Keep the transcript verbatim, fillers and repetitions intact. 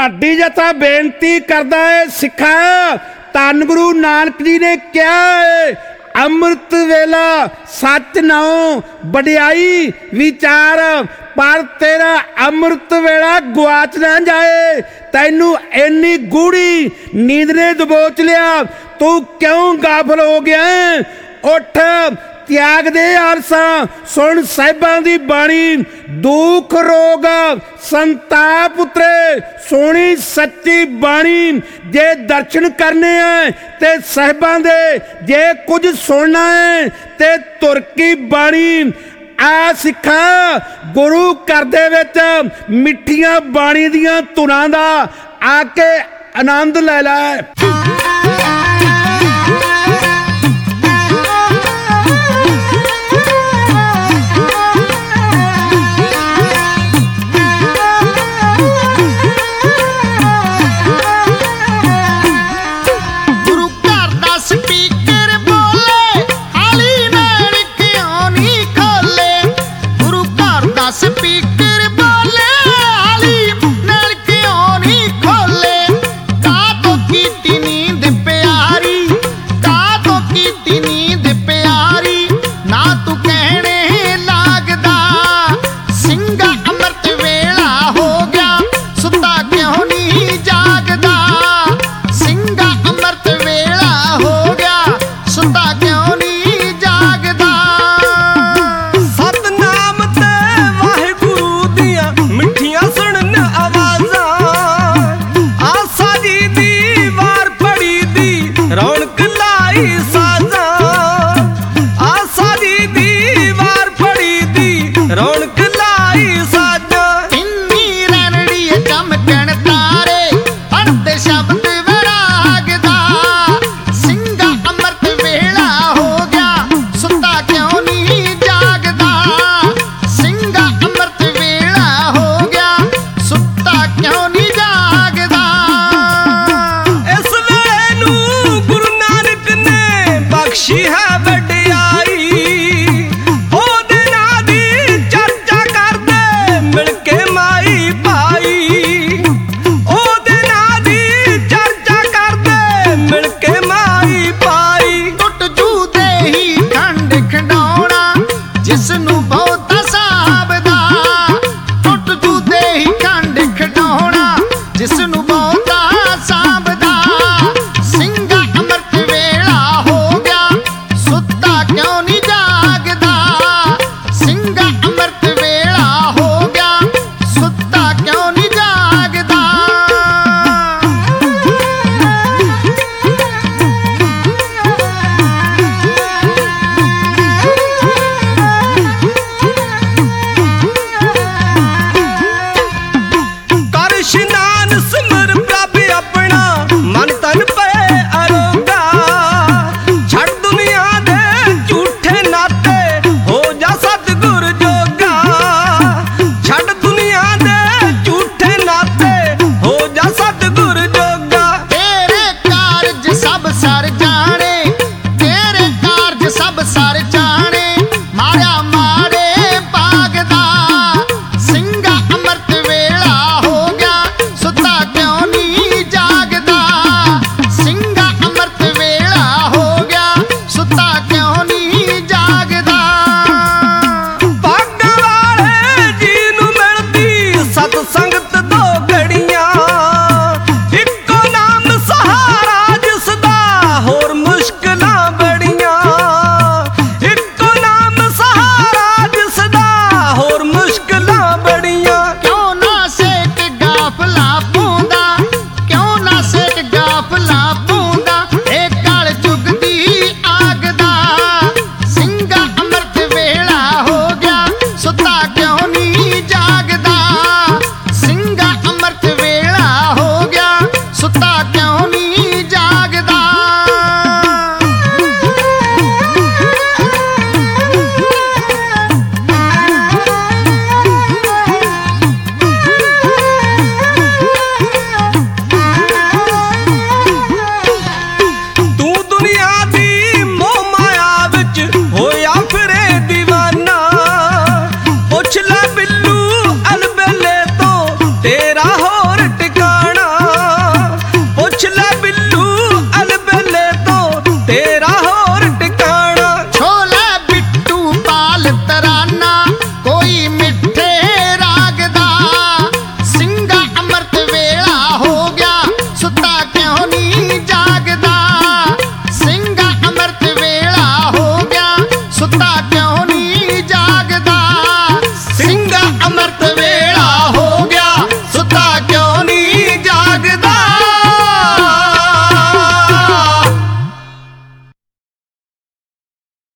ਢਾਡੀ ਜਥਾ ਬੇਨਤੀ ਕਰਦਾ ਹੈ ਸਿੱਖਾਂ, ਧੰਨ ਗੁਰੂ ਨਾਨਕ ਜੀ ਨੇ ਕਿਹਾ ਹੈ ਅੰਮ੍ਰਿਤ ਵੇਲਾ ਸੱਚ ਨਾਉ ਵਡਿਆਈ ਵਿਚਾਰ, ਪਰ ਤੇਰਾ ਅੰਮ੍ਰਿਤ ਵੇਲਾ ਗੁਆਚ ਨਾ ਜਾਏ। ਤੈਨੂੰ ਇੰਨੀ ਗੂੜੀ ਨੀਂਦ ਨੇ ਦਬੋਚ ਲਿਆ, ਤੂੰ ਕਿਉਂ ਗਾਫਲ ਹੋ ਗਿਆ? ਉੱਠ, ਤਿਆਗ ਦੇ ਆਲਸਾਂ, ਸੁਣ ਸਾਹਿਬਾਂ ਦੀ ਬਾਣੀ। ਦੁੱਖ ਰੋਗ ਸੰਤਾਪ ਉਤਰੇ, ਸੋਹਣੀ ਸੱਚੀ ਬਾਣੀ। ਜੇ ਦਰਸ਼ਨ ਕਰਨੇ ਹੈ ਤੇ ਸਾਹਿਬਾਂ ਦੇ, ਜੇ ਕੁਝ ਸੁਣਨਾ ਹੈ ਤੇ ਤੁਰ ਕੀ ਬਾਣੀ। ਆ ਸਿੱਖਾਂ, ਗੁਰੂ ਘਰ ਦੇ ਵਿੱਚ ਮਿੱਠੀਆਂ ਬਾਣੀ ਦੀਆਂ ਧੁਨਾਂ ਦਾ ਆ ਕੇ ਆਨੰਦ ਲੈ ਲੈ। ਇਸ਼ਨਾਨ ਸਿਮਰਨ ਨਜ਼ਰਾਨਾ